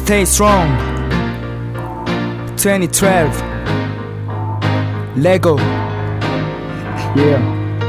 Stay strong 2012 레고 yeah.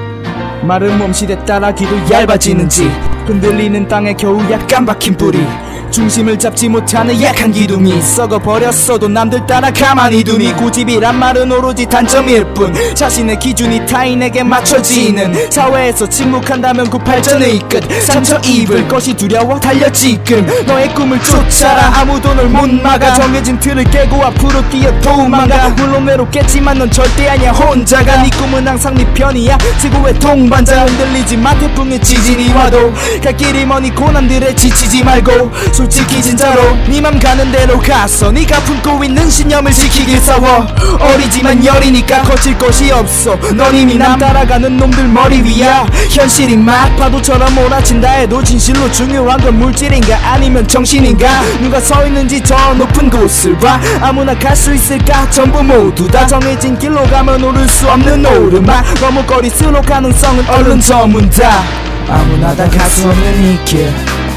마른 몸 시대 따라 기도 얇아지는지 흔들리는 땅에 겨우 약간 박힌 뿌리 중심을 잡지 못하는 약한 기둥이 썩어버렸어도 남들 따라 가만히 두니 고집이란 말은 오로지 단점일 뿐 자신의 기준이 타인에게 맞춰지는 사회에서 침묵한다면 그 발전의 끝 상처 입을 것이 두려워 달려 지금 너의 꿈을 쫓아라 아무도 널 못 막아 정해진 틀을 깨고 앞으로 뛰어 도망가 물론 외롭겠지만 넌 절대 아니야 혼자가 네 꿈은 항상 네 편이야 지구의 동반자 흔들리지 마 태풍의 지진이 와도 갈 길이 머니 고난들에 지치지 말고 솔직히 진짜로 네 맘 가는 대로 가서 네가 품고 있는 신념을 지키길 싸워 어리지만 열이니까 거칠 것이 없어 넌 이미 남 따라가는 놈들 머리 위야 현실이 막 파도처럼 몰아친다 해도 진실로 중요한 건 물질인가 아니면 정신인가 누가 서 있는지 저 높은 곳을 봐 아무나 갈 수 있을까 전부 모두 다 정해진 길로 가면 오를 수 없는 오르막 머뭇거릴수록 가능성은 얼른 저문다 아무나 다 갈 수 없는 이 길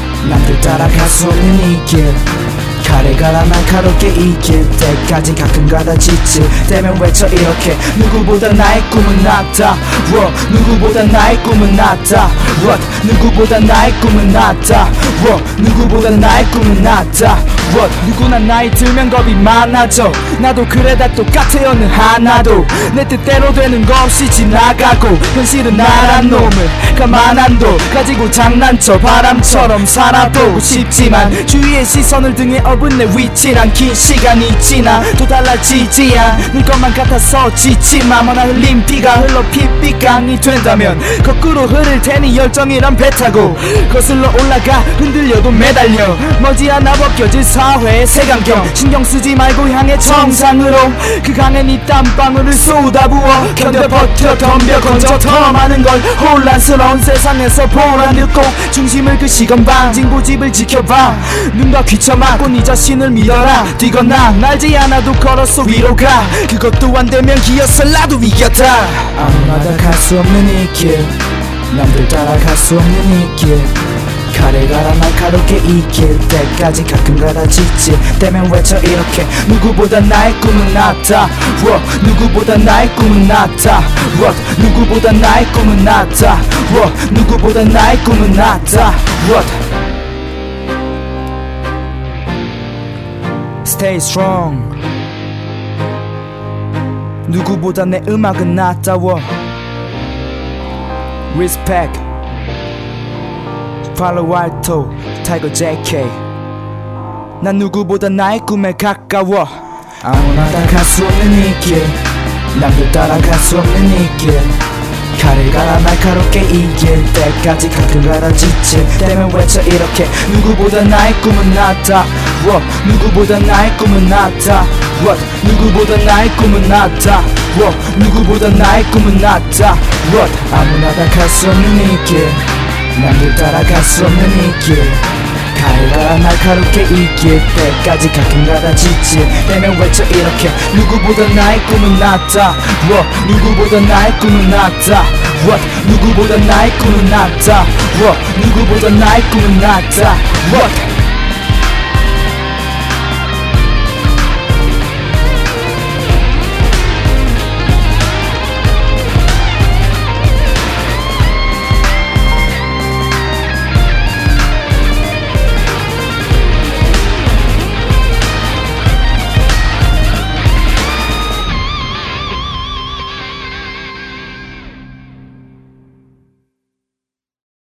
남들 따라갈 수 없는 이 길 칼에 갈아 날카롭게 익힐 때까지 가끔가다 지칠 때면 외쳐 이렇게 누구보다 나의 꿈은 낫다 누구보다 나의 꿈은 낫다 누구보다 나의 꿈은 낫다 누구보다 나의 꿈은 낫다 누구나 나이 들면 겁이 많아져 나도 그래 다 똑같아 어느 하나도 내 뜻대로 되는 거 없이 지나가고 현실은 나란 놈을 가만 안둬 가지고 장난쳐 바람처럼 살아보고 싶지만 주위의 시선을 등에 업은 내 위치란 긴 시간이 지나 또 달라지지 않을 것만 같아서 지치마 머나 흘린 피가 흘러 핏빛강이 된다면 거꾸로 흐를 테니 열정이란 배 타고 거슬러 올라가 흔들려도 매달려 머지않아 벗겨질 사회의 색안경 신경 쓰지 말고 향해 정상으로 그 강에 네 땀방울을 쏟아부어 견뎌 버텨 덤벼 건져 더 많은 걸 혼란스러운 세상에서 보란 듯고 중심을 그 시건 방진 고집을 지켜봐 눈과 귀쳐 막고 네 자신을 믿어라 뛰거나 날지 않아도 걸어서 위로 가 그것도 안되면 기어서 나도 이겼다 아무나 다 갈 수 없는 이 길 남들 따라갈 수 없는 이 길 칼에 갈아 날카롭게 익힐 때까지 가끔가다 지칠 때면 외쳐 이렇게 누구보다 나의 꿈은 낫다 누구보다 나의 꿈은 낫다 누구보다 나의 꿈은 낫다 누구보다 나의 꿈은 낫다 Stay strong 누구보다 내 음악은 낫다워 Respect 팔로 알토 타이거 JK 난 누구보다 나의 꿈에 가까워 아무나 다 갈 수 없는 이 길 남들 따라갈 수 없는 이 길 칼을 갈아 날카롭게 이길 때까지 가끔가다 지칠 때면 외쳐 이렇게 누구보다 나의 꿈은 낫다 누구보다 나의 꿈은 낫다 누구보다 나의 꿈은 낫다 누구보다 나의 꿈은 낫다 아무나 다 갈 수 없는 이 길 남들 따라갈 수 없는 이 길 칼을 갈아 날카롭게 익힐 때까지 가끔가다 지칠 때면 외쳐 이렇게 누구보다 나의 꿈은 낫다 누구보다 나의 꿈은 낫다 누구보다 나의 꿈은 낫다 누구보다 나의 꿈은 낫다